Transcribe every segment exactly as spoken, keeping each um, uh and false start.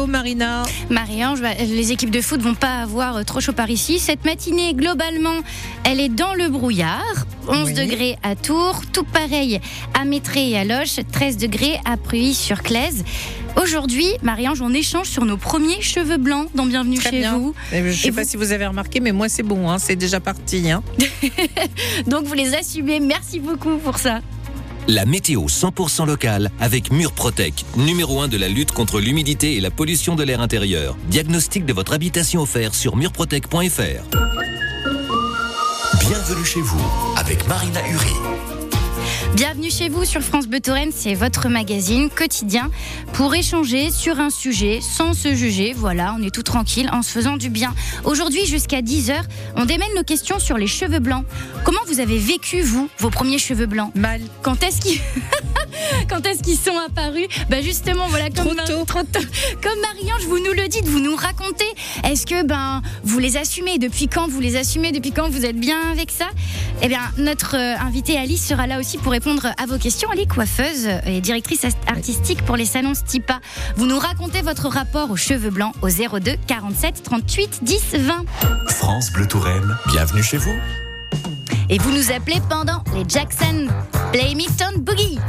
Marina. Marie-Ange, bah, les équipes de foot vont pas avoir trop chaud par ici. Cette matinée, globalement, elle est dans le brouillard. onze oui. degrés à Tours, tout pareil à Métré et à Loches, treize degrés à Pruy-sur-Claise. Aujourd'hui, Marie-Ange, on échange sur nos premiers cheveux blancs dans Bienvenue Très chez bien. vous. Je ne sais et pas vous... si vous avez remarqué, mais moi c'est bon, hein, c'est déjà parti. Hein. Donc vous les assumez, merci beaucoup pour ça. La météo cent pour cent locale avec Murprotec, numéro un de la lutte contre l'humidité et la pollution de l'air intérieur. Diagnostic de votre habitation offert sur murprotec point f r. Bienvenue chez vous avec Marina Uri. Bienvenue chez vous sur France Bleu Touraine, c'est votre magazine quotidien pour échanger sur un sujet sans se juger. Voilà, on est tout tranquille en se faisant du bien. Aujourd'hui, jusqu'à dix heures, on démêle nos questions sur les cheveux blancs. Comment vous avez vécu, vous, vos premiers cheveux blancs ? Mal. Quand est-ce qu'ils... Quand est-ce qu'ils sont apparus ? Bah justement, voilà, comme, trop tôt. trop tôt. Comme Marie-Ange, vous nous le dites, vous nous racontez. Est-ce que ben vous les assumez ? Depuis quand vous les assumez ? Depuis quand vous êtes bien avec ça ? Eh bien, notre euh, invitée Alice sera là aussi pour répondre à vos questions. Elle est coiffeuse et directrice artistique pour les salons Stipa. Vous nous racontez votre rapport aux cheveux blancs au zéro deux quarante-sept trente-huit dix vingt. France Bleu Touraine, bienvenue chez vous. Et vous nous appelez pendant les Jackson Blame It on Boogie.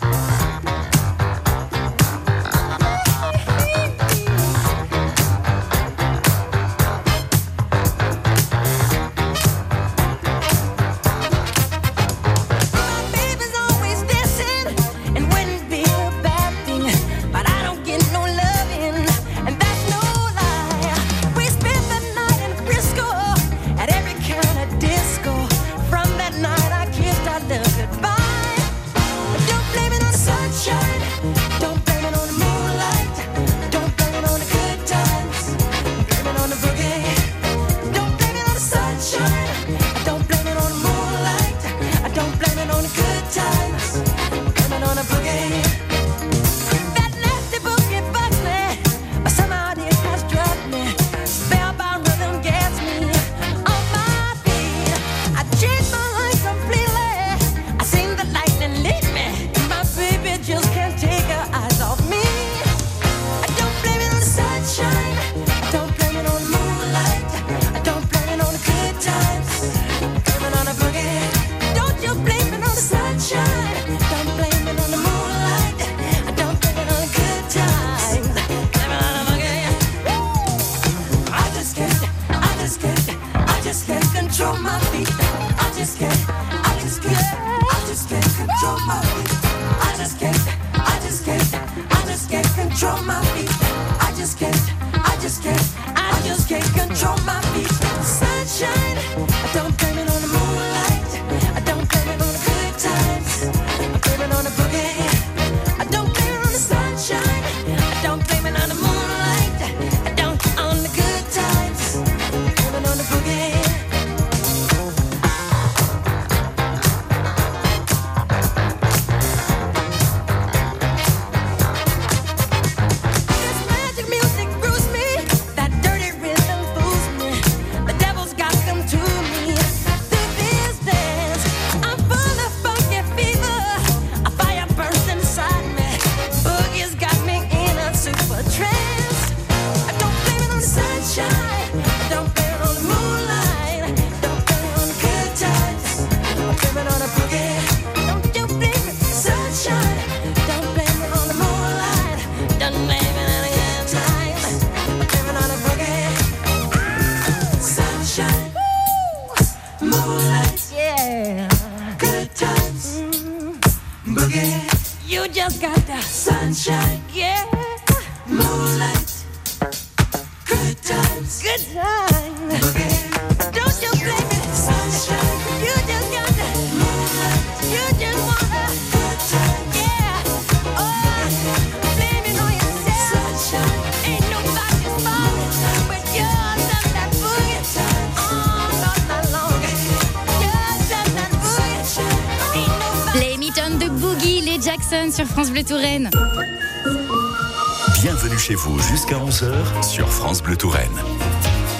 Sur France Bleu Touraine. Bienvenue chez vous jusqu'à onze heures sur France Bleu Touraine. Comment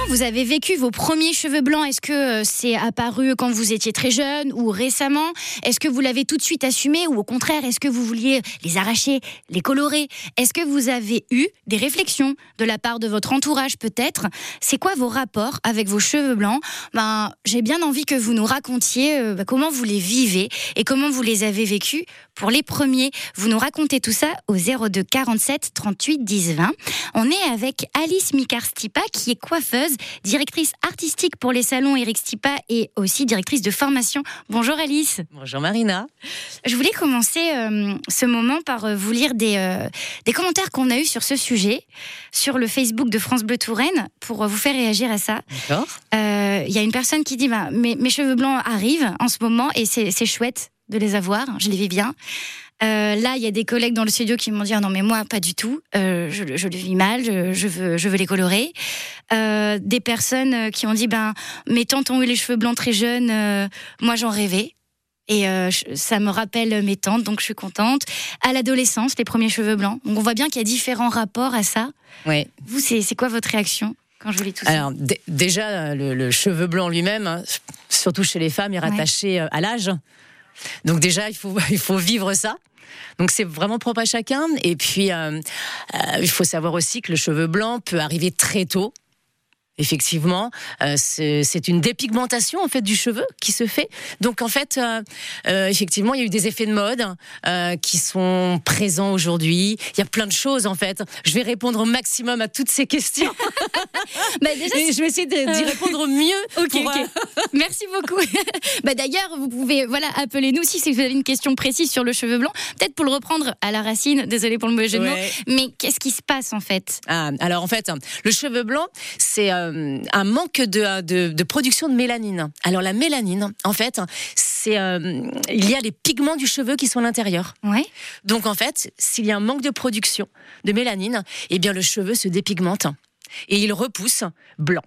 vous avez vécu vos premiers cheveux blancs? Est-ce que c'est apparu quand vous étiez très jeune ou récemment? Est-ce que vous l'avez tout de suite assumé ou au contraire, est-ce que vous vouliez les arracher, les colorer? Est-ce que vous avez eu des réflexions de la part de votre entourage peut-être? C'est quoi vos rapports avec vos cheveux blancs? Ben, j'ai bien envie que vous nous racontiez euh, comment vous les vivez et comment vous les avez vécus pour les premiers. Vous nous racontez tout ça au zéro deux quarante-sept trente-huit dix vingt. On est avec Alice Mikar-Stipa qui est coiffeuse, directrice artistique pour les salons Eric Stipa et aussi directrice de formation. Bonjour Alice. Bonjour Marina. Je voulais commencer euh, ce moment par euh, vous lire des, euh, des commentaires qu'on a eus sur ce sujet, sur le Facebook de France Bleu Touraine, pour euh, vous faire réagir à ça. D'accord. Il euh, y a une personne qui dit bah, mes, mes cheveux blancs arrivent en ce moment et c'est, c'est chouette de les avoir, je les vis bien. Euh, là, il y a des collègues dans le studio qui m'ont dit ah non mais moi pas du tout, euh, je, je le vis mal, je, je veux, je veux les colorer. Euh, des personnes qui ont dit ben mes tantes ont eu les cheveux blancs très jeunes, euh, moi j'en rêvais. Et euh, ça me rappelle mes tantes, donc je suis contente. À l'adolescence, les premiers cheveux blancs. Donc on voit bien qu'il y a différents rapports à ça. Oui. Vous, c'est, c'est quoi votre réaction quand je vous lis tout ça? Alors d- déjà, le, le cheveu blanc lui-même, hein, surtout chez les femmes, est rattaché ouais. à l'âge. Donc déjà, il faut, il faut vivre ça. Donc c'est vraiment propre à chacun. Et puis, euh, euh, il faut savoir aussi que le cheveu blanc peut arriver très tôt. Effectivement, euh, c'est, c'est une dépigmentation en fait du cheveu qui se fait. Donc en fait, euh, euh, effectivement, il y a eu des effets de mode euh, qui sont présents aujourd'hui. Il y a plein de choses en fait. Je vais répondre au maximum à toutes ces questions. bah déjà, Et je vais essayer de, d'y répondre mieux. Ok, pour, ok. euh... Merci beaucoup. bah d'ailleurs, vous pouvez voilà appeler nous si vous avez une question précise sur le cheveu blanc. Peut-être pour le reprendre à la racine. Désolée pour le mauvais jeu de mots. Ouais. Mais qu'est-ce qui se passe en fait? Ah, alors en fait, le cheveu blanc, c'est euh, un manque de, de, de production de mélanine. Alors la mélanine, en fait, c'est euh, il y a les pigments du cheveu qui sont à l'intérieur. Ouais. Donc en fait, s'il y a un manque de production de mélanine, eh bien le cheveu se dépigmente et il repousse blanc.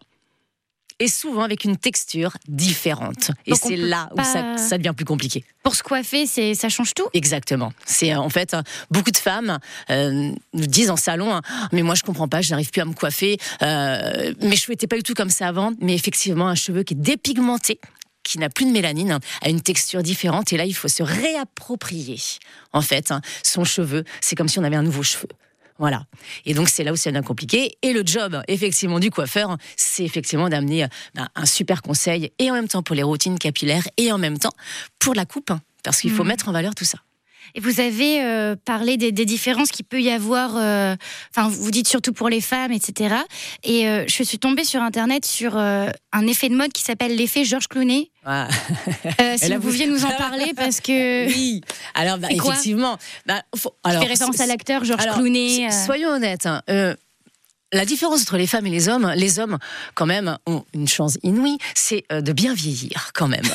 Et souvent avec une texture différente. Et Donc c'est là pas... où ça, ça devient plus compliqué. Pour se coiffer, c'est, ça change tout? Exactement. C'est en fait beaucoup de femmes euh, nous disent en salon, hein, mais moi je comprends pas, je n'arrive plus à me coiffer. Euh, mes cheveux n'étaient pas du tout comme ça avant, mais effectivement un cheveu qui est dépigmenté, qui n'a plus de mélanine, a une texture différente. Et là il faut se réapproprier en fait hein, son cheveu. C'est comme si on avait un nouveau cheveu. Voilà. Et donc, c'est là où c'est bien compliqué. Et le job, effectivement, du coiffeur, c'est effectivement d'amener ben, un super conseil, et en même temps pour les routines capillaires, et en même temps pour la coupe, hein, parce qu'il faut mmh. mettre en valeur tout ça. Et vous avez euh, parlé des, des différences qu'il peut y avoir, euh, enfin vous dites surtout pour les femmes, et cetera. Et euh, je suis tombée sur Internet sur euh, un effet de mode qui s'appelle l'effet Georges Clooney. Ah. Euh, si vous pouviez nous en parler, parce que... Oui, alors bah, effectivement... Bah, faut... alors, je fais référence à l'acteur Georges alors, Clooney. Euh... Soyons honnêtes, hein, euh... la différence entre les femmes et les hommes, les hommes, quand même, ont une chance inouïe, c'est de bien vieillir, quand même.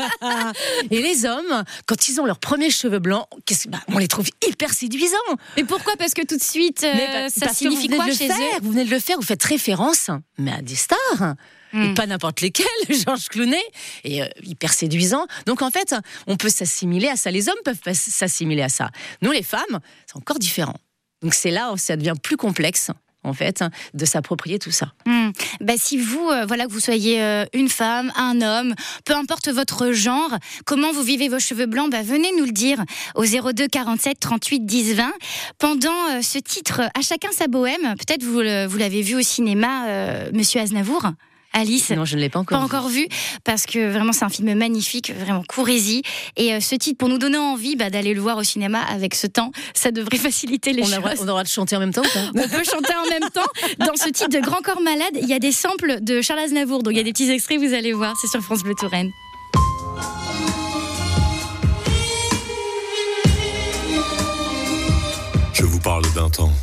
Et les hommes, quand ils ont leurs premiers cheveux blancs, bah, on les trouve hyper séduisants. Mais pourquoi? Parce que tout de suite, euh, bah, ça signifie quoi chez faire, eux? Vous venez de le faire, vous faites référence, mais à des stars. Mm. Et pas n'importe lesquels, Georges Clooney, et euh, hyper séduisant. Donc en fait, on peut s'assimiler à ça. Les hommes peuvent pas s'assimiler à ça. Nous, les femmes, c'est encore différent. Donc c'est là où ça devient plus complexe, en fait, de s'approprier tout ça. Mmh. Bah, si vous, euh, voilà, que vous soyez euh, une femme, un homme, peu importe votre genre, comment vous vivez vos cheveux blancs, bah, venez nous le dire au zéro deux quarante-sept trente-huit dix vingt. Pendant euh, ce titre, À chacun sa bohème, peut-être vous, euh, vous l'avez vu au cinéma, euh, Monsieur Aznavour. Alice, non, je ne l'ai pas encore, pas vu. encore vu, parce que vraiment c'est un film magnifique, vraiment courez-y. Et euh, ce titre, pour nous donner envie bah, d'aller le voir au cinéma avec ce temps, ça devrait faciliter les on choses. A, on aura de chanter en même temps ou pas? On peut chanter en même temps. Dans ce titre de Grand Corps Malade, il y a des samples de Charles Aznavour, donc il y a des petits extraits, vous allez voir, c'est sur France Bleu Touraine. Je vous parle d'un temps.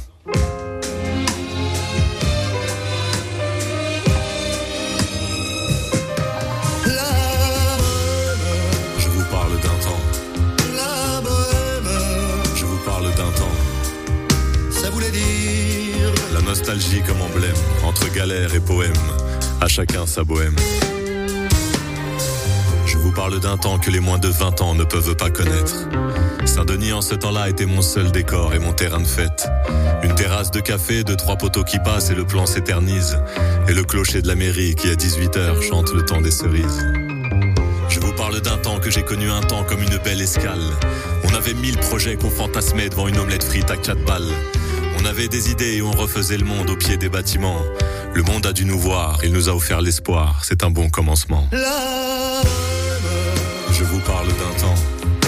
Nostalgie comme emblème, entre galère et poème, à chacun sa bohème. Je vous parle d'un temps que les moins de vingt ans ne peuvent pas connaître. Saint-Denis en ce temps-là était mon seul décor et mon terrain de fête. Une terrasse de café, deux, trois poteaux qui passent et le plan s'éternise. Et le clocher de la mairie qui à dix-huit heures chante le temps des cerises. Je vous parle d'un temps que j'ai connu un temps comme une belle escale. On avait mille projets qu'on fantasmait devant une omelette frite à quatre balles. On avait des idées et on refaisait le monde au pied des bâtiments. Le monde a dû nous voir, il nous a offert l'espoir. C'est un bon commencement. Je vous parle d'un temps.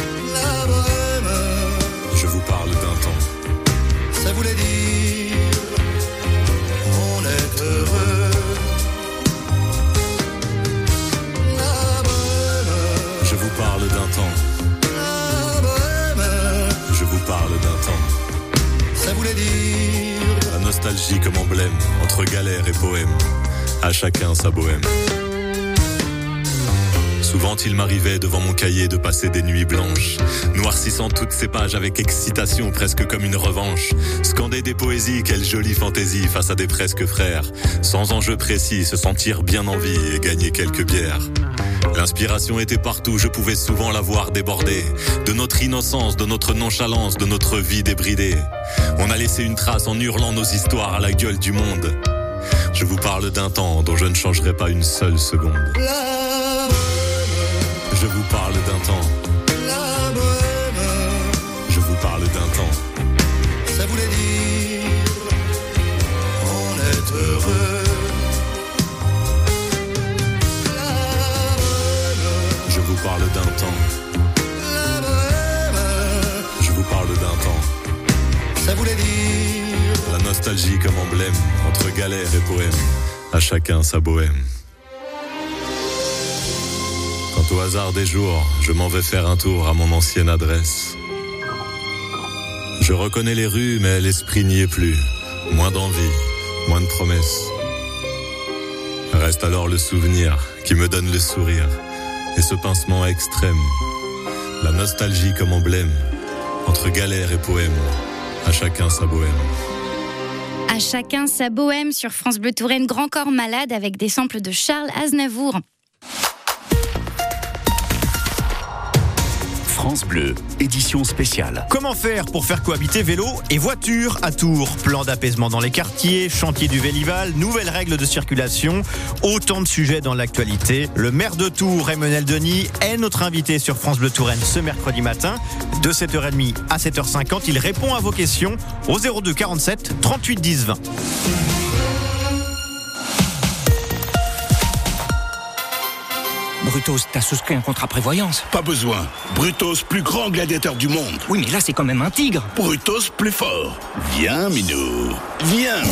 Je vous parle d'un temps. Ça voulait dire on est heureux. Je vous parle d'un temps. Je vous parle d'un temps. Ça voulait dire la nostalgie comme emblème entre galère et poème. À chacun sa bohème. Souvent il m'arrivait devant mon cahier de passer des nuits blanches, noircissant toutes ces pages avec excitation presque comme une revanche. Scander des poésies, quelle jolie fantaisie face à des presque frères. Sans enjeu précis, se sentir bien en vie et gagner quelques bières. L'inspiration était partout, je pouvais souvent la voir déborder. De notre innocence, de notre nonchalance, de notre vie débridée. On a laissé une trace en hurlant nos histoires à la gueule du monde. Je vous parle d'un temps dont je ne changerai pas une seule seconde. Je vous parle d'un temps. Je vous parle d'un temps. ça voulait dire on est heureux. Je vous parle d'un temps. Je vous parle d'un temps. Ça voulait dire la nostalgie comme emblème entre galère et poème. À chacun sa bohème. Quant au hasard des jours, je m'en vais faire un tour à mon ancienne adresse. Je reconnais les rues, mais l'esprit n'y est plus. Moins d'envie, moins de promesses. Reste alors le souvenir qui me donne le sourire et ce pincement extrême. La nostalgie comme emblème entre galère et poème. À chacun sa bohème. À chacun sa bohème sur France Bleu Touraine, Grand Corps Malade avec des samples de Charles Aznavour. France Bleu, édition spéciale. Comment faire pour faire cohabiter vélo et voiture à Tours? Plan d'apaisement dans les quartiers, chantier du Vélival, nouvelles règles de circulation, autant de sujets dans l'actualité. Le maire de Tours, Emmanuel Denis, est notre invité sur France Bleu Touraine ce mercredi matin. De sept heures trente à sept heures cinquante, il répond à vos questions au zéro deux quarante-sept trente-huit dix vingt. Brutos, t'as souscrit un contrat prévoyance? Pas besoin. Brutos, plus grand gladiateur du monde. Oui, mais là, c'est quand même un tigre. Brutos, plus fort. Viens, Minou. Viens.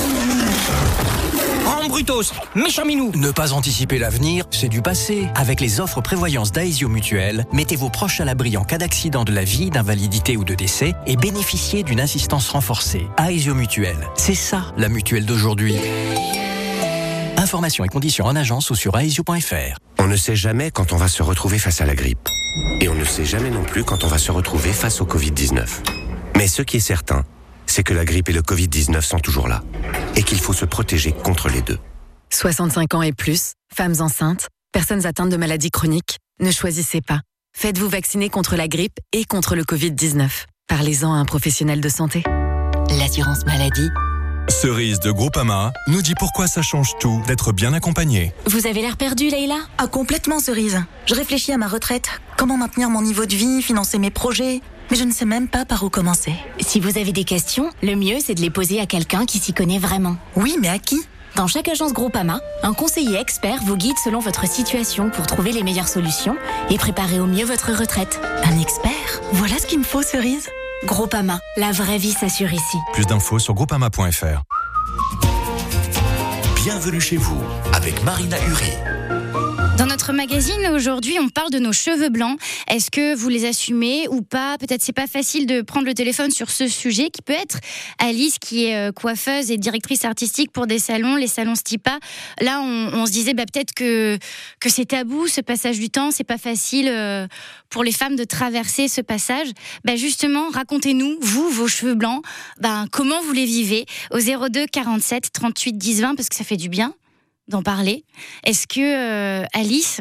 Oh, Brutos, méchant Minou. Ne pas anticiper l'avenir, c'est du passé. Avec les offres prévoyance d'Aesio Mutuelle, mettez vos proches à l'abri en cas d'accident de la vie, d'invalidité ou de décès et bénéficiez d'une assistance renforcée. Aesio Mutuelle, c'est ça, la mutuelle d'aujourd'hui. Informations et conditions en agence ou sur aesio point f r. On ne sait jamais quand on va se retrouver face à la grippe. Et on ne sait jamais non plus quand on va se retrouver face au covid dix-neuf. Mais ce qui est certain, c'est que la grippe et le covid dix-neuf sont toujours là. Et qu'il faut se protéger contre les deux. soixante-cinq ans et plus, femmes enceintes, personnes atteintes de maladies chroniques, ne choisissez pas. Faites-vous vacciner contre la grippe et contre le covid dix-neuf. Parlez-en à un professionnel de santé. L'assurance maladie. Cerise de Groupama nous dit pourquoi ça change tout d'être bien accompagné. Vous avez l'air perdu, Leïla? Ah, complètement, Cerise. Je réfléchis à ma retraite. Comment maintenir mon niveau de vie, financer mes projets? Mais je ne sais même pas par où commencer. Si vous avez des questions, le mieux c'est de les poser à quelqu'un qui s'y connaît vraiment. Oui, mais à qui? Dans chaque agence Groupama, un conseiller expert vous guide selon votre situation pour trouver les meilleures solutions et préparer au mieux votre retraite. Un expert? Voilà ce qu'il me faut, Cerise. Groupama, la vraie vie s'assure ici. Plus d'infos sur groupama point f r. Bienvenue chez vous avec Marina Uri. Dans notre magazine, aujourd'hui, on parle de nos cheveux blancs. Est-ce que vous les assumez ou pas? Peut-être c'est pas facile de prendre le téléphone sur ce sujet qui peut être Alice, qui est coiffeuse et directrice artistique pour des salons, les salons Stipa. Là, on, on se disait bah, peut-être que, que c'est tabou, ce passage du temps. C'est pas facile euh, pour les femmes de traverser ce passage. Bah, justement, racontez-nous, vous, vos cheveux blancs, bah, comment vous les vivez au zéro deux quarante-sept trente-huit dix vingt, parce que ça fait du bien d'en parler. Est-ce que, euh, Alice,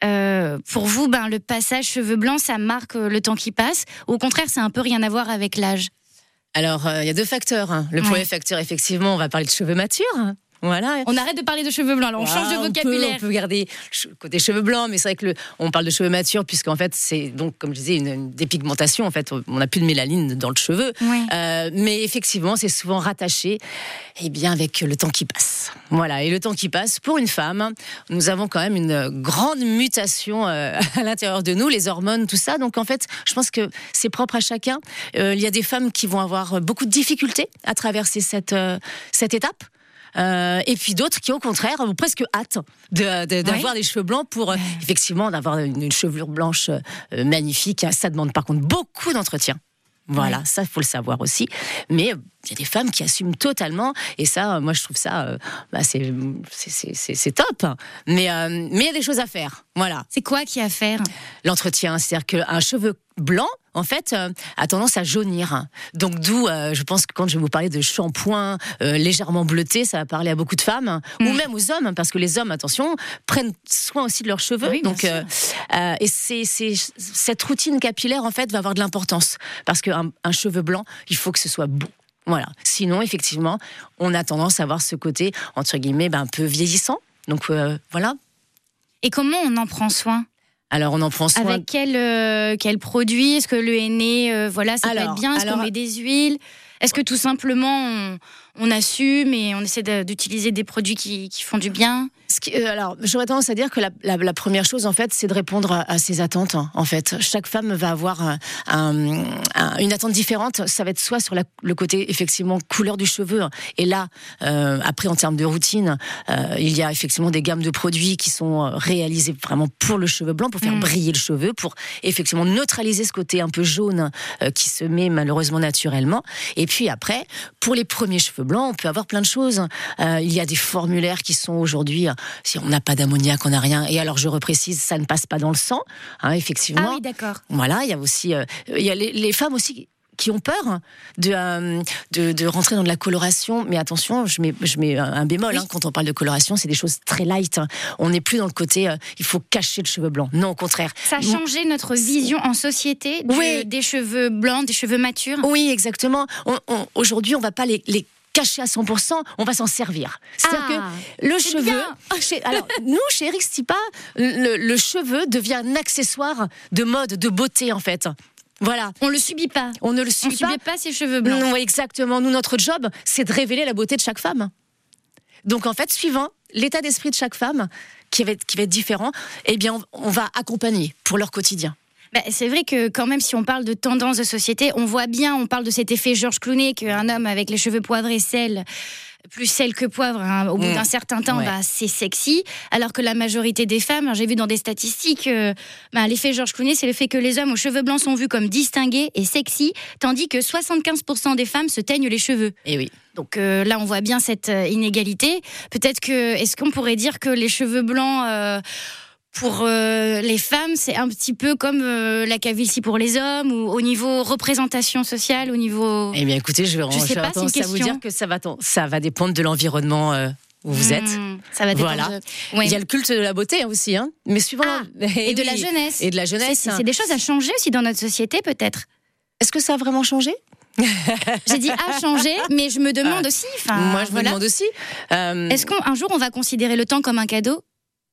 Euh, pour vous, ben, le passage cheveux blancs, ça marque le temps qui passe. Ou au contraire, c'est un peu rien à voir avec l'âge? Alors, il euh, y a deux facteurs. Hein. Le ouais. premier facteur, effectivement, on va parler de cheveux matures. Voilà. On arrête de parler de cheveux blancs, alors on ah, change de vocabulaire. On peut, on peut garder le côté cheveux blancs, mais c'est vrai que le, on parle de cheveux matures puisqu'en fait c'est donc comme je disais une, une dépigmentation. En fait, on n'a plus de mélanine dans le cheveu, ouais. euh, mais effectivement c'est souvent rattaché, eh bien avec le temps qui passe. Voilà, et le temps qui passe pour une femme, nous avons quand même une grande mutation euh, à l'intérieur de nous, les hormones, tout ça. Donc en fait, je pense que c'est propre à chacun. Euh, il y a des femmes qui vont avoir beaucoup de difficultés à traverser cette euh, cette étape. Euh, et puis d'autres qui au contraire ont presque hâte de, de, d'avoir oui. des cheveux blancs pour euh, effectivement d'avoir une, une chevelure blanche euh, magnifique. Ça demande par contre beaucoup d'entretien. Voilà, oui. ça il faut le savoir aussi. Mais il euh, y a des femmes qui assument totalement, et ça, moi je trouve ça, euh, bah, c'est, c'est, c'est, c'est top. Mais euh, mais il y a des choses à faire. Voilà. C'est quoi qu'il y a à faire? L'entretien, c'est-à-dire qu'un cheveu blanc, en fait, euh, a tendance à jaunir. Donc d'où, euh, je pense que quand je vais vous parler de shampoing euh, légèrement bleuté, ça va parler à beaucoup de femmes, mmh. ou même aux hommes, parce que les hommes, attention, prennent soin aussi de leurs cheveux. Oui, donc, euh, euh, et c'est, c'est, cette routine capillaire, en fait, va avoir de l'importance. Parce qu'un un cheveu blanc, il faut que ce soit beau. Voilà. Sinon, effectivement, on a tendance à avoir ce côté, entre guillemets, ben, un peu vieillissant. Donc, euh, voilà. Et comment on en prend soin? Alors, on en prend soin. Avec quel, euh, quel produit? Est-ce que le henné, euh, voilà, ça alors, peut être bien? Est-ce alors, qu'on met des huiles? Est-ce que tout simplement, on, on assume et on essaie de, d'utiliser des produits qui, qui font du bien? Ce qui, euh, alors, j'aurais tendance à dire que la, la, la première chose, en fait, c'est de répondre à, à ses attentes. Hein, en fait, chaque femme va avoir un, un, un, une attente différente. Ça va être soit sur la, le côté effectivement couleur du cheveu. Et là, euh, après, en termes de routine, euh, il y a effectivement des gammes de produits qui sont réalisés vraiment pour le cheveu blanc, pour faire mmh. briller le cheveu, pour effectivement neutraliser ce côté un peu jaune euh, qui se met malheureusement naturellement. Et puis après, pour les premiers cheveux blancs, on peut avoir plein de choses. Euh, il y a des formulaires qui sont aujourd'hui, si on n'a pas d'ammoniac, on n'a rien. Et alors, je reprécise, ça ne passe pas dans le sang, hein, effectivement. Ah oui, d'accord. Voilà, il y a aussi, euh, il y a les, les femmes aussi qui ont peur de, euh, de, de rentrer dans de la coloration. Mais attention, je mets, je mets un bémol. Oui. Hein, quand on parle de coloration, c'est des choses très light. Hein. On n'est plus dans le côté, euh, il faut cacher le cheveu blanc. Non, au contraire. Ça a changé notre vision en société du, oui. des cheveux blancs, des cheveux matures. Oui, exactement. On, on, aujourd'hui, on ne va pas les... les caché à cent pour cent, on va s'en servir. C'est-à-dire ah, que le cheveu... Chez, alors, nous, chez Eric Stipa, le, le cheveu devient un accessoire de mode, de beauté, en fait. Voilà. On le subit pas. On ne le subit on pas. subit pas ses cheveux blancs. Non, exactement. Nous, notre job, c'est de révéler la beauté de chaque femme. Donc, en fait, suivant l'état d'esprit de chaque femme, qui va être, qui va être différent, eh bien, on, on va accompagner pour leur quotidien. Bah, c'est vrai que quand même, si on parle de tendance de société, on voit bien, on parle de cet effet Georges Clooney, qu'un homme avec les cheveux poivrés sel, plus sel que poivre, hein, au bout mmh. d'un certain temps, ouais. bah, c'est sexy. Alors que la majorité des femmes, hein, j'ai vu dans des statistiques, euh, bah, l'effet Georges Clooney, c'est le fait que les hommes aux cheveux blancs sont vus comme distingués et sexy, tandis que soixante-quinze pour cent des femmes se teignent les cheveux. Et oui. Donc euh, là, on voit bien cette euh, inégalité. Peut-être que, est-ce qu'on pourrait dire que les cheveux blancs... Euh, Pour euh, les femmes, c'est un petit peu comme euh, la calvitie pour les hommes, ou au niveau représentation sociale, au niveau... Eh bien, écoutez, je vais je sais pas, tendance à vous dire que ça va, ça va dépendre de l'environnement euh, où vous mmh, êtes. Ça va dépendre. Voilà. De... Ouais. Il y a le culte de la beauté aussi, hein. Mais suivant. Ah, et, et de oui. la jeunesse. Et de la jeunesse. C'est, c'est des choses à changer aussi dans notre société, peut-être. Est-ce que ça a vraiment changé? J'ai dit à changer, mais je me demande ah. aussi. Moi, je voilà. me demande aussi. Euh... Est-ce qu'un jour on va considérer le temps comme un cadeau?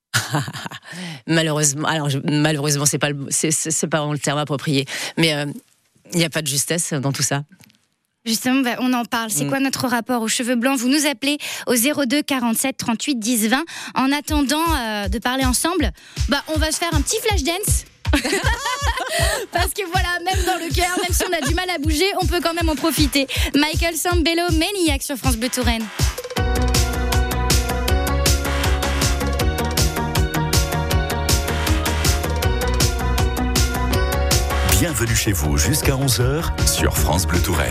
Malheureusement, alors je, malheureusement, c'est pas le, c'est, c'est, c'est pas le terme approprié, mais il euh, n'y a pas de justesse dans tout ça. Justement, bah, on en parle. C'est mmh. quoi notre rapport aux cheveux blancs? Vous nous appelez au zéro deux quarante-sept trente-huit dix vingt. En attendant euh, de parler ensemble, bah, on va se faire un petit flash dance. Parce que voilà, même dans le cœur, même si on a du mal à bouger, on peut quand même en profiter. Michael Sambello, Maniac sur France Bleu Touraine. Bienvenue chez vous jusqu'à onze heures sur France Bleu Touraine.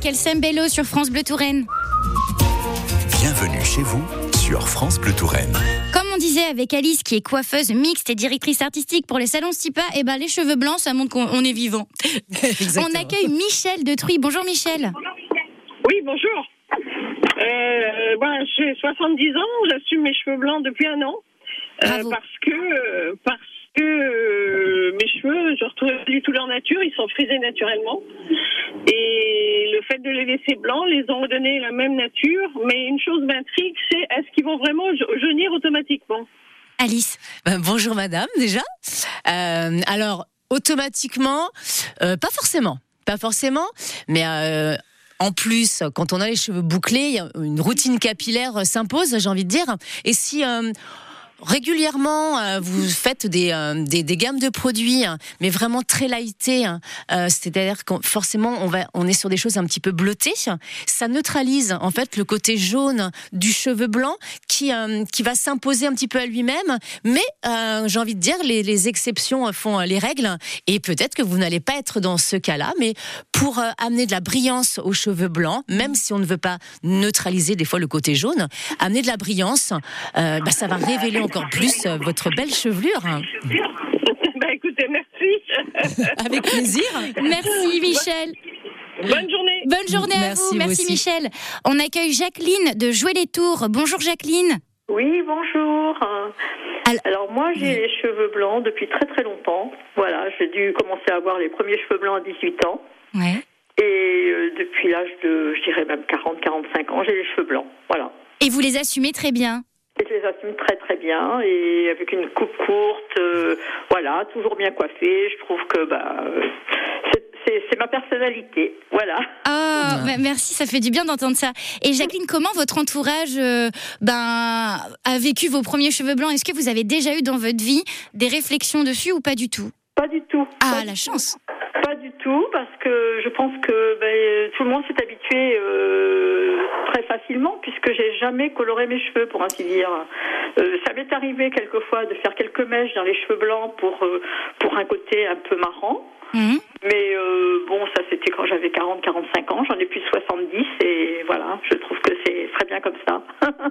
El Sembello sur France Bleu Touraine. Bienvenue chez vous sur France Bleu Touraine. Comme on disait avec Alice, qui est coiffeuse mixte et directrice artistique pour les salons Stipa, et ben les cheveux blancs, ça montre qu'on est vivant. On accueille Michel de Truy. Bonjour Michel. Oui, bonjour. Euh, ben, j'ai soixante-dix ans, j'assume mes cheveux blancs depuis un an. Euh, parce que, euh, parce que euh, mes cheveux, je retrouve pas du tout leur nature, ils sont frisés naturellement. Et le fait de les laisser blancs les ont redonné la même nature. Mais une chose m'intrigue, c'est est-ce qu'ils vont vraiment jaunir automatiquement ? Alice. Ben, bonjour madame, déjà. Euh, alors, automatiquement, euh, pas forcément. Pas forcément, mais... Euh, En plus, quand on a les cheveux bouclés, une routine capillaire s'impose, j'ai envie de dire. Et si euh, régulièrement euh, vous faites des, euh, des des gammes de produits, hein, mais vraiment très lightés, hein, euh, c'est-à-dire que forcément on va on est sur des choses un petit peu bleutées, ça neutralise en fait le côté jaune du cheveu blanc qui euh, qui va s'imposer un petit peu à lui-même. Mais euh, j'ai envie de dire les les exceptions font les règles et peut-être que vous n'allez pas être dans ce cas-là, mais pour euh, amener de la brillance aux cheveux blancs, même si on ne veut pas neutraliser des fois le côté jaune, amener de la brillance, euh, bah, ça va révéler encore plus euh, votre belle chevelure. Bah écoutez, merci. Avec plaisir. Merci Michel. Bonne journée. Bonne journée à Merci, vous. Merci vous aussi. Michel. On accueille Jacqueline de Jouer-les-Tours. Bonjour Jacqueline. Oui, bonjour. Alors, Alors moi, j'ai les cheveux blancs depuis très très longtemps. Voilà, j'ai dû commencer à avoir les premiers cheveux blancs à dix-huit ans. Ouais. Et euh, depuis l'âge de, je dirais même quarante à quarante-cinq ans, j'ai les cheveux blancs. Voilà. Et vous les assumez très bien. Et je les assume très très bien et avec une coupe courte, euh, voilà, toujours bien coiffée. Je trouve que bah, euh, c'est, c'est, c'est ma personnalité, voilà. Ah, bah, merci, ça fait du bien d'entendre ça. Et Jacqueline, comment votre entourage euh, ben, a vécu vos premiers cheveux blancs ? Est-ce que vous avez déjà eu dans votre vie des réflexions dessus ou pas du tout ? Pas du tout. Ah, pas la chance. Pas du tout, parce que je pense que ben, tout le monde s'est habitué euh, très facilement, puisque j'ai jamais coloré mes cheveux, pour ainsi dire. Euh, ça m'est arrivé quelquefois de faire quelques mèches dans les cheveux blancs pour euh, pour un côté un peu marrant. Mmh. Mais euh, bon, ça c'était quand j'avais quarante à quarante-cinq ans, j'en ai plus de soixante-dix et voilà, je trouve que c'est très bien comme ça.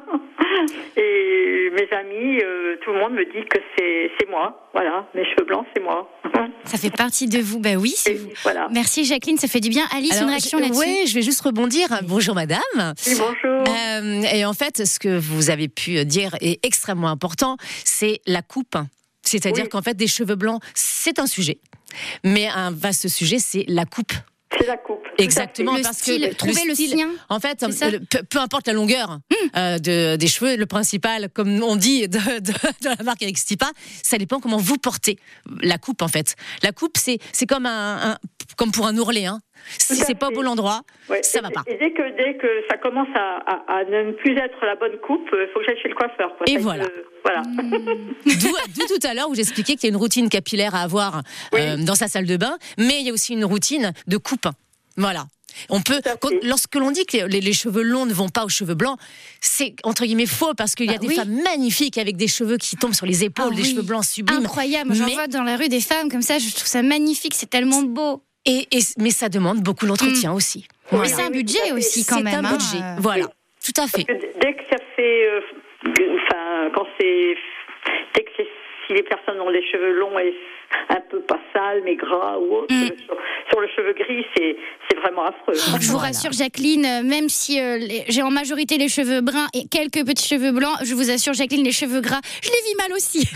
Et mes amis, euh, tout le monde me dit que c'est, c'est moi, voilà, mes cheveux blancs c'est moi. Ça fait partie de vous, bah oui, c'est vous. Voilà. Merci Jacqueline, ça fait du bien. Alice, Alors, une réaction je, là-dessus ? Oui, je vais juste rebondir. Bonjour madame. Oui, bonjour. Euh, et en fait, ce que vous avez pu dire est extrêmement important, c'est la coupe. C'est-à-dire oui. qu'en fait, des cheveux blancs, c'est un sujet. Mais un vaste sujet, c'est la coupe. C'est la coupe. Exactement, le parce style, que trouver le, style, le sien. En fait, le, peu, peu importe la longueur mmh. euh, de, des cheveux, le principal, comme on dit de, de, de la marque avec Stipa, ça dépend comment vous portez la coupe en fait. La coupe, c'est c'est comme un, un comme pour un ourlet, hein. Si c'est pas au bon endroit, ouais. ça et, va pas. Et dès que dès que ça commence à, à, à ne plus être la bonne coupe, il faut que j'aille chez le coiffeur. Quoi. Et ça voilà. Que, voilà. D'où, d'où tout à l'heure où j'expliquais qu'il y a une routine capillaire à avoir oui. euh, dans sa salle de bain, mais il y a aussi une routine de coupe. Voilà. On peut, quand, lorsque l'on dit que les, les cheveux longs ne vont pas aux cheveux blancs, c'est entre guillemets faux parce qu'il y a bah, des oui. femmes magnifiques avec des cheveux qui tombent sur les épaules, ah, des oui. cheveux blancs sublimes. Incroyable. J'en mais... vois dans la rue des femmes comme ça. Je trouve ça magnifique. C'est tellement beau. Et, et mais ça demande beaucoup d'entretien mmh. aussi. Voilà. C'est un budget aussi quand c'est même. C'est un budget. Hein. Voilà. Oui. Tout à fait. Parce que dès que ça fait, euh, enfin, quand c'est, dès que c'est, si les personnes ont les cheveux longs et un peu pas sales mais gras ou autre, mmh. sur, sur le cheveu gris, c'est, c'est vraiment affreux. Oh, je vous rassure, Jacqueline, même si euh, les, j'ai en majorité les cheveux bruns et quelques petits cheveux blancs, je vous assure, Jacqueline, les cheveux gras, je les vis mal aussi.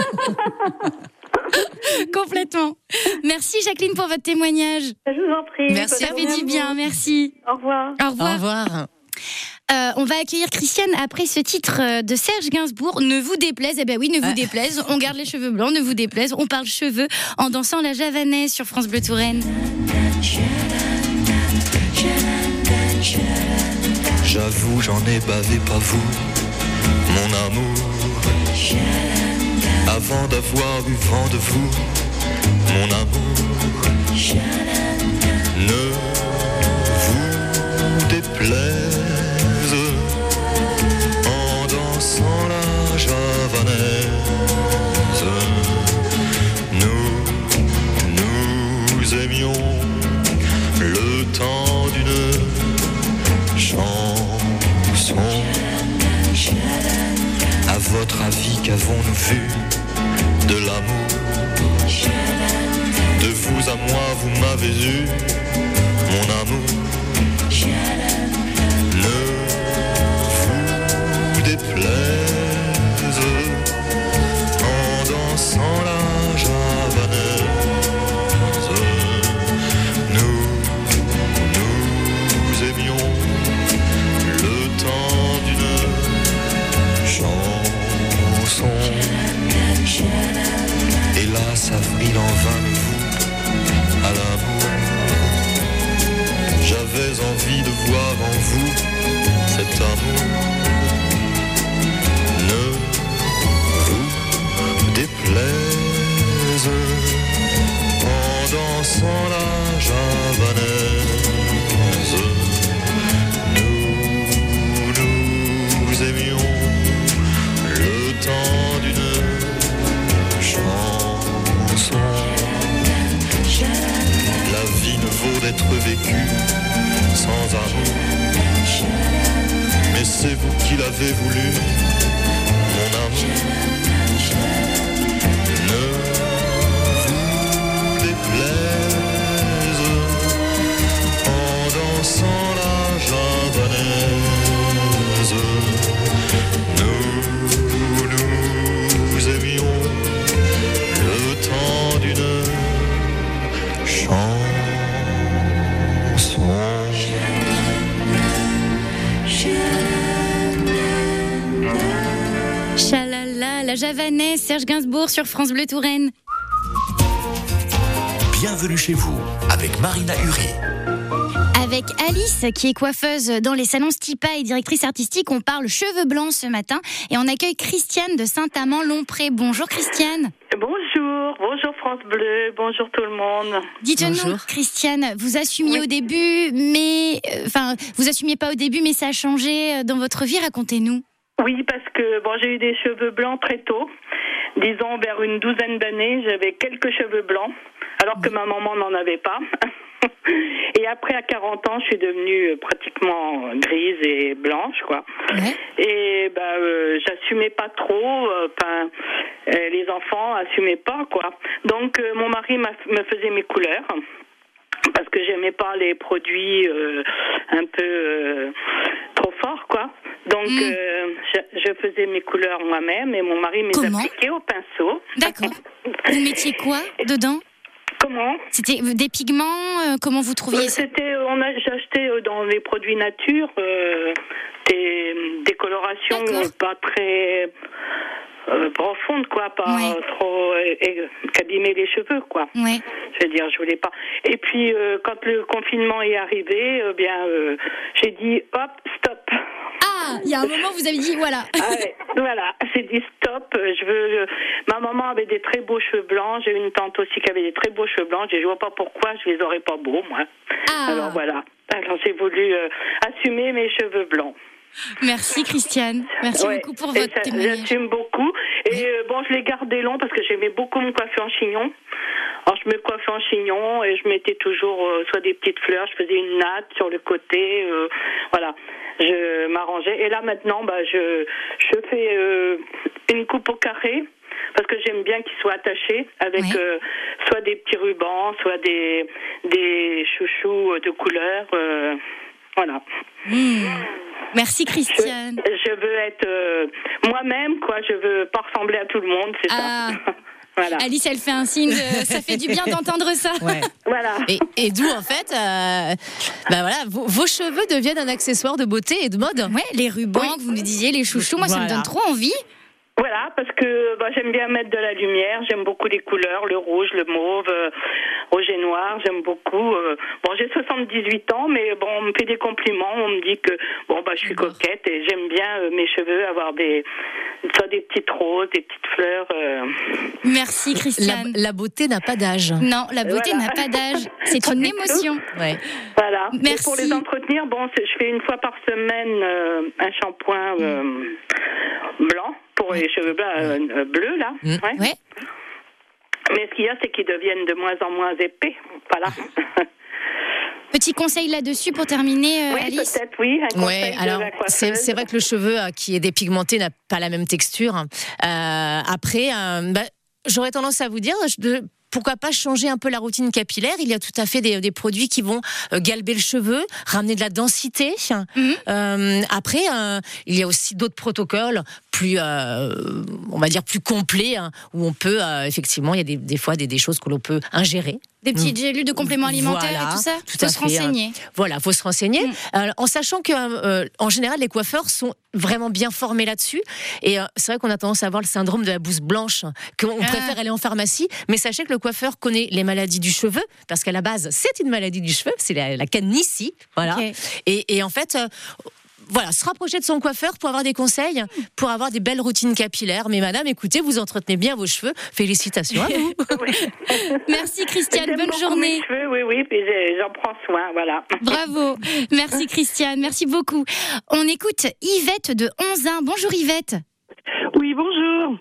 Complètement. Merci Jacqueline pour votre témoignage. Je vous en prie. Merci. Ça fait du bien, merci. Au revoir. Au revoir. Au revoir. Euh, on va accueillir Christiane après ce titre de Serge Gainsbourg. Ne vous déplaise, eh ben oui, ne vous ah. déplaise. On garde les cheveux blancs, ne vous déplaise. On parle cheveux en dansant la javanaise sur France Bleu Touraine. J'avoue, j'en ai bavé, pas vous, mon amour. Avant d'avoir eu vent de vous, mon amour, ne vous déplaise en dansant la javanaise. Nous, nous aimions le temps d'une votre avis, qu'avons-nous vu de l'amour? De vous à moi, vous m'avez eu, mon amour. Ne vous déplaise en dansant la javanaise. Nous, nous aimions le temps d'une chanson. Hélas, avril en vain me voue à l'amour. J'avais envie de voir en vous cet amour. Ne vous déplaise en dansant la javanaise. Nous, nous aimions le temps d'une chanson. La vie ne vaut d'être vécue sans amour. Mais c'est vous qui l'avez voulu, mon amour. Ne vous déplaise en dansant la javanaise. Nous, nous aimions le temps d'une chanson. Chalala, la javanaise, Serge Gainsbourg sur France Bleu Touraine. Bienvenue chez vous avec Marina Uri. Avec Alice, qui est coiffeuse dans les salons Stipa et directrice artistique, on parle cheveux blancs ce matin et on accueille Christiane de Saint-Amand-Lompré. Bonjour Christiane. Bonjour, bonjour France Bleu, bonjour tout le monde. Dites-nous, Christiane, vous assumiez oui. au début, mais enfin, euh, vous assumiez pas au début, mais ça a changé dans votre vie. Racontez-nous. Oui, parce que bon, j'ai eu des cheveux blancs très tôt. Disons vers une douzaine d'années, j'avais quelques cheveux blancs, alors que ma maman n'en avait pas. Et après, à quarante ans, je suis devenue pratiquement grise et blanche, quoi. Ouais. Et ben, euh, j'assumais pas trop. Enfin, euh, les enfants assumaient pas, quoi. Donc, euh, mon mari m'a, me faisait mes couleurs parce que j'aimais pas les produits euh, un peu euh, trop forts, quoi. Donc, mmh. euh, je, je faisais mes couleurs moi-même et mon mari me les appliquait au pinceau. D'accord. Vous mettiez quoi dedans ? Comment ? C'était des pigments, euh, comment vous trouviez ça ? C'était, on a, j'achetais dans les produits nature euh, des, des colorations D'accord. pas très euh, profondes, quoi, pas ouais. trop euh, qu'abîmer les cheveux, quoi. Ouais. Je veux dire, je voulais pas. Et puis, euh, quand le confinement est arrivé, euh, bien, euh, j'ai dit, hop, stop. Ah, il y a un moment, vous avez dit, voilà. Ah ouais, voilà, j'ai dit stop, je veux... Ma maman avait des très beaux cheveux blancs, j'ai une tante aussi qui avait des très beaux cheveux blancs, je ne vois pas pourquoi je les aurais pas beaux, moi. Ah. Alors voilà, alors j'ai voulu euh, assumer mes cheveux blancs. Merci Christiane, merci ouais. beaucoup pour votre ça, témoignage. J'assume beaucoup, et euh, bon, je l'ai gardé long parce que j'aimais beaucoup me coiffer en chignon. Alors je me coiffais en chignon et je mettais toujours euh, soit des petites fleurs, je faisais une natte sur le côté, euh, voilà. Je m'arrangeais. Et là, maintenant, bah, je, je fais euh, une coupe au carré parce que j'aime bien qu'il soit attaché avec oui. euh, soit des petits rubans, soit des, des chouchous de couleur. Euh, voilà. Mmh. Merci, Christiane. Je, je veux être euh, moi-même, quoi. Je veux pas ressembler à tout le monde, c'est ah. ça. Voilà. Alice, elle fait un signe, de, ça fait du bien d'entendre ça. Ouais. Voilà. Et, et d'où, en fait, euh, bah voilà, vos, vos cheveux deviennent un accessoire de beauté et de mode. Ouais, les rubans oui. que vous nous disiez, les chouchous, moi, voilà. ça me donne trop envie. Voilà, parce que bah, j'aime bien mettre de la lumière, j'aime beaucoup les couleurs, le rouge, le mauve, euh, rouge et noir, j'aime beaucoup. Euh, bon, j'ai soixante-dix-huit ans, mais bon, on me fait des compliments, on me dit que bon, bah, je suis coquette et j'aime bien euh, mes cheveux avoir des, soit des petites roses, des petites fleurs. Euh... Merci Christiane. La, la beauté n'a pas d'âge. Non, la beauté voilà. n'a pas d'âge, c'est une émotion. Ouais. Voilà. Merci. Et pour les entretenir, bon, je fais une fois par semaine euh, un shampoing euh, blanc. Pour les cheveux blancs, euh, bleus, là. Mmh. Ouais. ouais. Mais ce qu'il y a, c'est qu'ils deviennent de moins en moins épais. Voilà. Petit conseil là-dessus pour terminer, euh, oui, Alice. Peut-être, oui. Un conseil Ouais, de alors la coiffeuse. c'est, c'est vrai que le cheveu euh, qui est dépigmenté n'a pas la même texture. Euh, après, euh, bah, j'aurais tendance à vous dire, de, pourquoi pas changer un peu la routine capillaire. Il y a tout à fait des, des produits qui vont euh, galber le cheveu, ramener de la densité. Mm-hmm. Euh, après, euh, il y a aussi d'autres protocoles plus, euh, on va dire plus complets, hein, où on peut euh, effectivement, il y a des, des fois des, des choses que l'on peut ingérer. Des petites gélules de compléments alimentaires voilà, et tout ça. Tout faut à se fait, renseigner. Hein. Voilà, faut se renseigner. Mm. Alors, en sachant que, euh, en général, les coiffeurs sont vraiment bien formés là-dessus. Et euh, c'est vrai qu'on a tendance à avoir le syndrome de la bouse blanche, qu'on ah. préfère aller en pharmacie. Mais sachez que le coiffeur connaît les maladies du cheveu, parce qu'à la base, c'est une maladie du cheveu, c'est la, la calvitie. Voilà. Okay. Et, et en fait. Euh, Voilà, se rapprocher de son coiffeur pour avoir des conseils, pour avoir des belles routines capillaires. Mais madame, écoutez, vous entretenez bien vos cheveux. Félicitations à vous. Merci Christiane, J'aime bonne journée. Mes cheveux, oui, oui, puis j'en prends soin, voilà. Bravo. Merci Christiane, merci beaucoup. On écoute Yvette de Onzain. Bonjour Yvette. Oui, bonjour.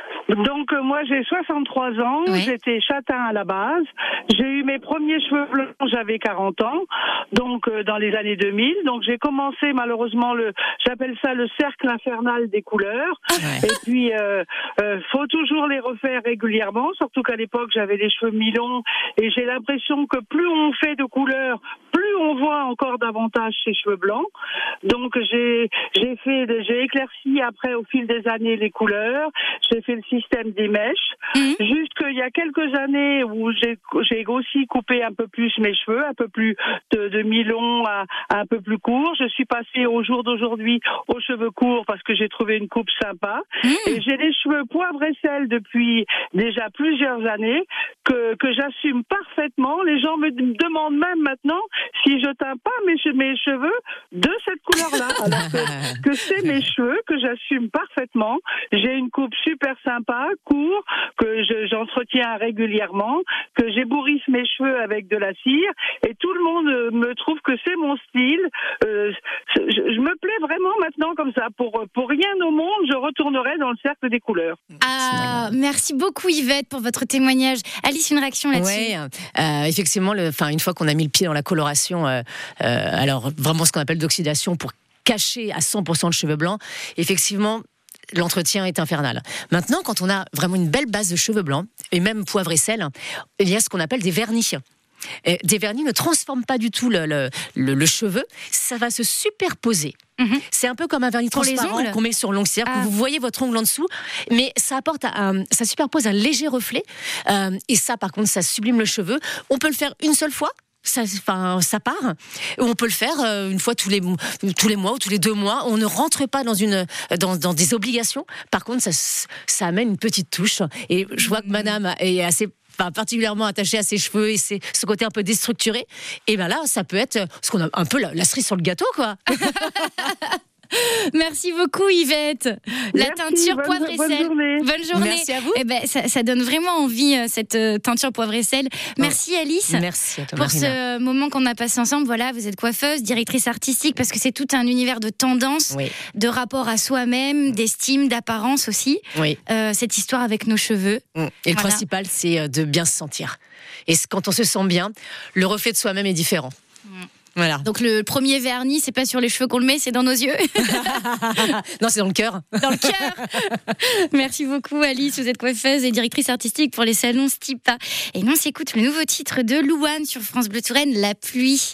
Donc euh, moi j'ai soixante-trois ans, oui. J'étais châtain à la base, j'ai eu mes premiers cheveux blancs, j'avais quarante ans, donc euh, dans les années deux mille, donc j'ai commencé malheureusement le, j'appelle ça le cercle infernal des couleurs, ouais. Et puis euh, euh, faut toujours les refaire régulièrement, surtout qu'à l'époque j'avais les cheveux mi-longs et j'ai l'impression que plus on fait de couleurs, plus on voit encore davantage ces cheveux blancs, donc j'ai j'ai fait, j'ai éclairci après au fil des années les couleurs, j'ai fait le système des mèches, mmh. Jusqu'il y a quelques années où j'ai, j'ai aussi coupé un peu plus mes cheveux, un peu plus de, de mi-long à, à un peu plus court. Je suis passée au jour d'aujourd'hui aux cheveux courts parce que j'ai trouvé une coupe sympa. Mmh. Et j'ai les cheveux poivre et sel depuis déjà plusieurs années que, que j'assume parfaitement. Les gens me demandent même maintenant si je teins pas mes, mes cheveux de cette couleur-là. Alors que, que c'est mes cheveux que j'assume parfaitement. J'ai une coupe super sympa, court, que je, j'entretiens régulièrement, que j'ébourisse mes cheveux avec de la cire, et tout le monde me trouve que c'est mon style. Euh, je, je me plais vraiment maintenant comme ça. Pour, pour rien au monde, je retournerai dans le cercle des couleurs. Ah, merci beaucoup Yvette pour votre témoignage. Alice, une réaction là-dessus? Oui, euh, effectivement, le, une fois qu'on a mis le pied dans la coloration, euh, euh, alors vraiment ce qu'on appelle d'oxydation pour cacher à cent pour cent le cheveu blanc, effectivement, l'entretien est infernal. Maintenant, quand on a vraiment une belle base de cheveux blancs, et même poivre et sel, il y a ce qu'on appelle des vernis. Et des vernis ne transforment pas du tout le, le, le, le cheveu, ça va se superposer. Mm-hmm. C'est un peu comme un vernis transparent qu'on met sur l'ongle, c'est-à-dire ah. que vous voyez votre ongle en dessous, mais ça apporte, un, ça superpose un léger reflet, euh, et ça, par contre, ça sublime le cheveu. On peut le faire une seule fois. Ça, enfin, ça part. On peut le faire euh, une fois tous les tous les mois ou tous les deux mois. On ne rentre pas dans une dans, dans des obligations. Par contre, ça ça amène une petite touche. Et je vois que Madame est assez Enfin, particulièrement attachée à ses cheveux et ses, ce côté un peu déstructuré. Et ben là, ça peut être ce qu'on a un peu la, la cerise sur le gâteau, quoi. Merci beaucoup Yvette. La Merci, teinture bonne, poivre et bonne sel. Journée. Bonne journée. Merci à vous. Eh ben, ça, ça donne vraiment envie cette euh, teinture poivre et sel. Merci Alice. Merci à toi, pour Marina. ce moment qu'on a passé ensemble. Voilà, vous êtes coiffeuse, directrice artistique, parce que c'est tout un univers de tendances, oui. de rapport à soi-même, d'estime, d'apparence aussi. Oui. Euh, cette histoire avec nos cheveux. Et voilà. Le principal, c'est de bien se sentir. Et quand on se sent bien, le reflet de soi-même est différent. Mm. Voilà. Donc le premier vernis, c'est pas sur les cheveux qu'on le met, c'est dans nos yeux. Non, c'est dans le cœur. Dans le cœur. Merci beaucoup Alice, vous êtes coiffeuse et directrice artistique pour les salons Stipa. Et nous on s'écoute le nouveau titre de Louane sur France Bleu Touraine, La pluie.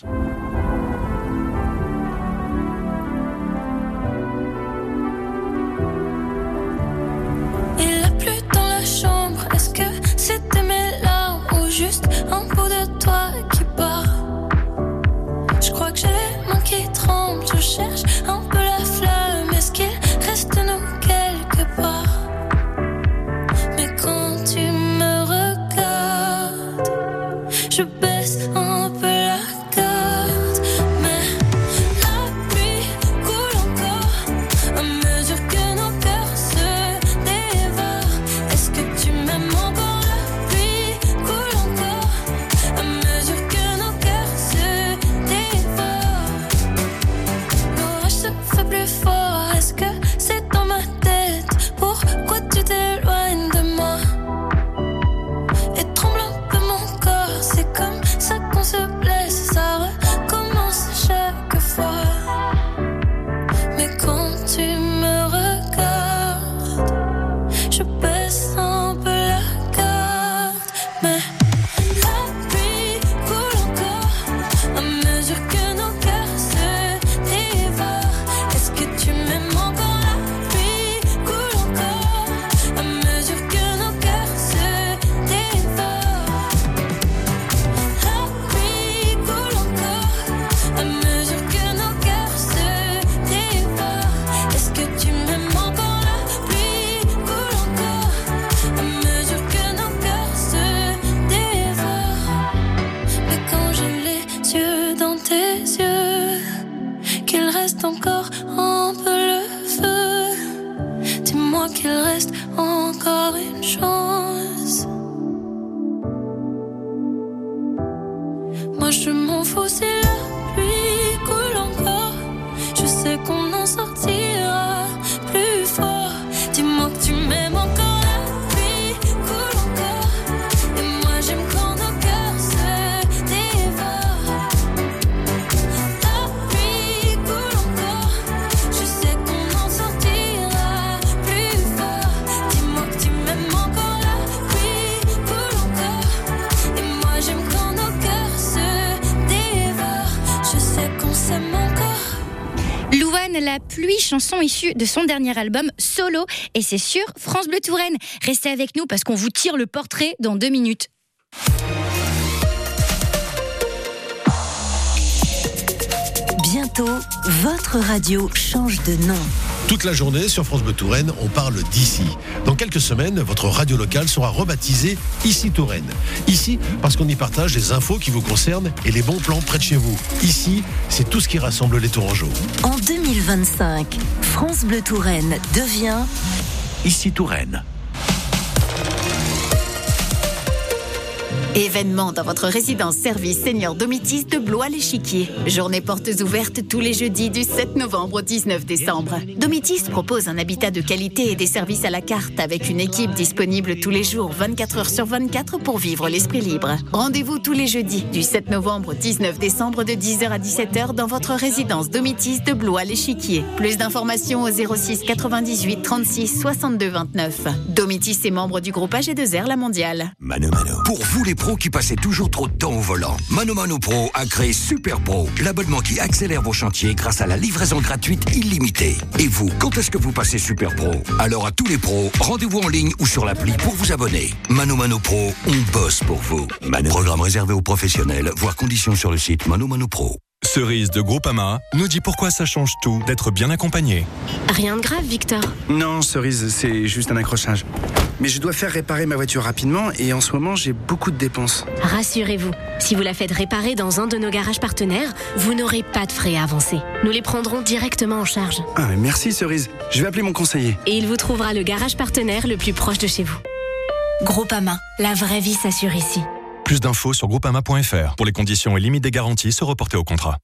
Il a plu dans la chambre, est-ce que c'était mes larmes ou juste un bout de toi qui part? Je crois que j'ai les mains qui tremblent, je cherche un peu la flamme. Est-ce qu'il reste de nous quelque part? Mais quand tu me regardes, je baisse un peu la garde. Mais la pluie coule encore à mesure que nos cœurs se dévorent. Est-ce que tu m'aimes encore? La pluie coule encore à mesure que nos cœurs se dévorent. L'orage se fait plus fort, est-ce que c'est dans ma tête? Pour qu'il reste encore une chance. Moi je m'en fous si la pluie coule encore. Je sais qu'on en sortira plus fort. Dis-moi que tu m'aimes encore. La pluie coule encore. Et moi j'aime quand nos cœurs se dévorent. La pluie coule encore. Je sais qu'on en sortira plus fort. Dis-moi que tu m'aimes encore. La pluie coule encore. Et moi j'aime quand nos cœurs se dévorent. Je sais qu'on s'aime encore. Louane, La pluie, chanson issue de son dernier album Solo, et c'est sur France Bleu Touraine. Restez avec nous parce qu'on vous tire le portrait dans deux minutes. Bientôt, votre radio change de nom. Toute la journée sur France Bleu Touraine, on parle d'ici. Dans quelques semaines, votre radio locale sera rebaptisée Ici Touraine. Ici, parce qu'on y partage les infos qui vous concernent et les bons plans près de chez vous. Ici, c'est tout ce qui rassemble les Tourangeaux. En deux mille vingt-cinq, France Bleu Touraine devient Ici Touraine. Événement dans votre résidence service senior Domitis de Blois-l'Échiquier. Journée portes ouvertes tous les jeudis du sept novembre au dix-neuf décembre. Domitis propose un habitat de qualité et des services à la carte avec une équipe disponible tous les jours vingt-quatre heures sur vingt-quatre pour vivre l'esprit libre. Rendez-vous tous les jeudis du sept novembre au dix-neuf décembre de dix heures à dix-sept heures dans votre résidence Domitis de Blois-l'Échiquier. Plus d'informations au zéro six quatre-vingt-dix-huit trente-six soixante-deux vingt-neuf. Domitis est membre du groupe A G deux R La Mondiale. Mano Mano. Pour vous les pros qui passaient toujours trop de temps au volant, Mano Mano Pro a créé Super Pro, l'abonnement qui accélère vos chantiers grâce à la livraison gratuite illimitée. Et vous, quand est-ce que vous passez Super Pro? Alors à tous les pros, rendez-vous en ligne ou sur l'appli pour vous abonner. Mano Mano Pro, on bosse pour vous. Mano. Programme réservé aux professionnels, voire conditions sur le site Mano Mano Pro. Cerise de Groupama nous dit pourquoi ça change tout d'être bien accompagné. Rien de grave, Victor. Non, Cerise, c'est juste un accrochage. Mais je dois faire réparer ma voiture rapidement et en ce moment, j'ai beaucoup de dépenses. Rassurez-vous, si vous la faites réparer dans un de nos garages partenaires, vous n'aurez pas de frais à avancer. Nous les prendrons directement en charge. Ah, mais merci, Cerise. Je vais appeler mon conseiller. Et il vous trouvera le garage partenaire le plus proche de chez vous. Groupama, la vraie vie s'assure ici. Plus d'infos sur groupama point f r. Pour les conditions et limites des garanties, se reporter au contrat.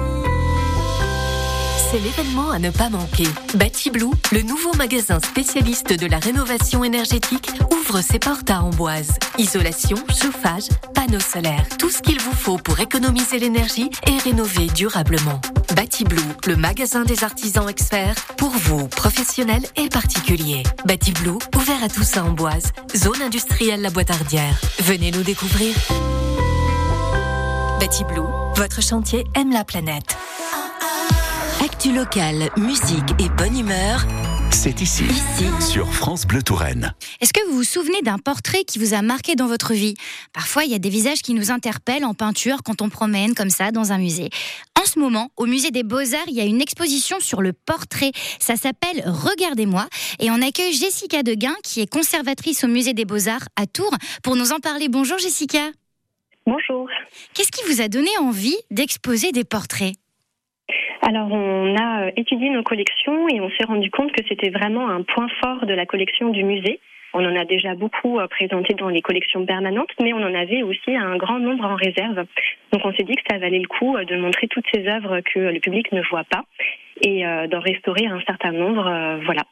C'est l'événement à ne pas manquer. Batiblue, le nouveau magasin spécialiste de la rénovation énergétique, ouvre ses portes à Amboise. Isolation, chauffage, panneaux solaires, tout ce qu'il vous faut pour économiser l'énergie et rénover durablement. Batiblue, le magasin des artisans experts, pour vous, professionnels et particuliers. Batiblue, ouvert à tous à Amboise, zone industrielle La Boîtardière. Venez nous découvrir. Batiblue, votre chantier aime la planète. Actu locale, musique et bonne humeur. C'est ici, ici, sur France Bleu Touraine. Est-ce que vous vous souvenez d'un portrait qui vous a marqué dans votre vie? Parfois, il y a des visages qui nous interpellent en peinture quand on promène comme ça dans un musée. En ce moment, au musée des Beaux-Arts, il y a une exposition sur le portrait. Ça s'appelle Regardez-moi. Et on accueille Jessica Deguin, qui est conservatrice au musée des Beaux-Arts à Tours, pour nous en parler. Bonjour Jessica. Bonjour. Qu'est-ce qui vous a donné envie d'exposer des portraits ? Alors, on a étudié nos collections et on s'est rendu compte que c'était vraiment un point fort de la collection du musée. On en a déjà beaucoup présenté dans les collections permanentes, mais on en avait aussi un grand nombre en réserve. Donc, on s'est dit que ça valait le coup de montrer toutes ces œuvres que le public ne voit pas et d'en restaurer un certain nombre. Voilà.